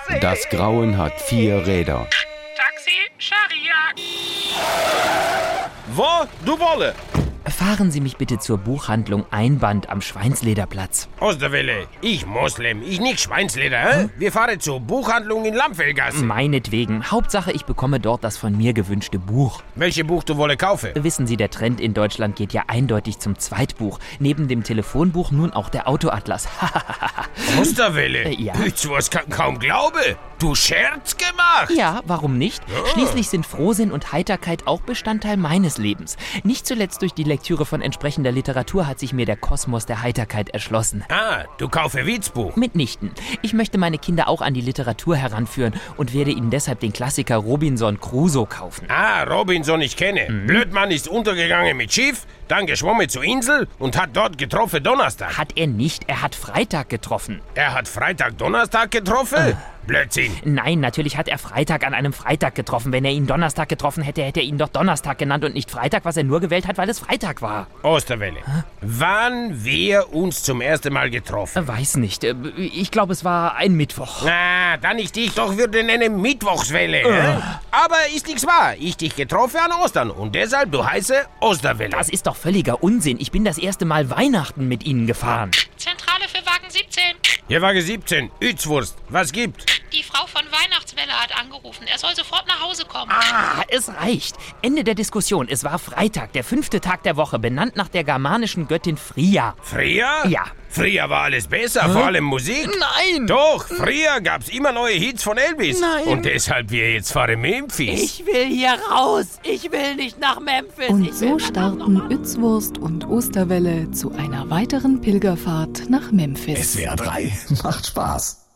Taxi! Das Grauen hat 4 Räder. Taxi, Scharia! Wo? Du wolle? Fahren Sie mich bitte zur Buchhandlung Einband am Schweinslederplatz. Osterwelle, ich Moslem, ich nicht Schweinsleder, hä? Wir fahren zur Buchhandlung in Lampfelgasse. Meinetwegen. Hauptsache, ich bekomme dort das von mir gewünschte Buch. Welche Buch du wolle kaufen? Wissen Sie, der Trend in Deutschland geht ja eindeutig zum Zweitbuch. Neben dem Telefonbuch nun auch der Autoatlas. Osterwelle? Ja. Was kann kaum glauben. Du Scherz gemacht? Ja, warum nicht? Schließlich sind Frohsinn und Heiterkeit auch Bestandteil meines Lebens. Nicht zuletzt durch die Lektüre von entsprechender Literatur hat sich mir der Kosmos der Heiterkeit erschlossen. Ah, du kaufe Witzbuch. Mitnichten. Ich möchte meine Kinder auch an die Literatur heranführen und werde ihnen deshalb den Klassiker Robinson Crusoe kaufen. Ah, Robinson ich kenne. Blödmann ist untergegangen mit Schiff, dann geschwommen zur Insel und hat dort getroffen Donnerstag. Hat er nicht, er hat Freitag getroffen. Er hat Freitag Donnerstag getroffen? Blödsinn. Nein, natürlich hat er Freitag an einem Freitag getroffen. Wenn er ihn Donnerstag getroffen hätte, hätte er ihn doch Donnerstag genannt und nicht Freitag, was er nur gewählt hat, weil es Freitag war. Osterwelle, wann wir uns zum ersten Mal getroffen? Weiß nicht. Ich glaube, es war ein Mittwoch. Na, dann ich dich doch würde nennen Mittwochswelle. Aber ist nichts wahr. Ich dich getroffen an Ostern und deshalb du heiße Osterwelle. Das ist doch völliger Unsinn. Ich bin das erste Mal Weihnachten mit Ihnen gefahren. Zentrale für Wagen 17. Hier Waage 17, Utzwurst, was gibt? Die Frau von Weihnachtswelle hat angerufen. Er soll sofort nach Hause kommen. Ah, es reicht. Ende der Diskussion. Es war Freitag, der 5. Tag der Woche, benannt nach der germanischen Göttin Freya. Freya? Ja. Früher war alles besser, vor allem Musik. Nein! Doch, früher gab's immer neue Hits von Elvis. Nein. Und deshalb wir jetzt fahren Memphis. Ich will hier raus. Ich will nicht nach Memphis. Und so starten Utzwurst und Osterwelle zu einer weiteren Pilgerfahrt nach Memphis. SWR 3 macht Spaß.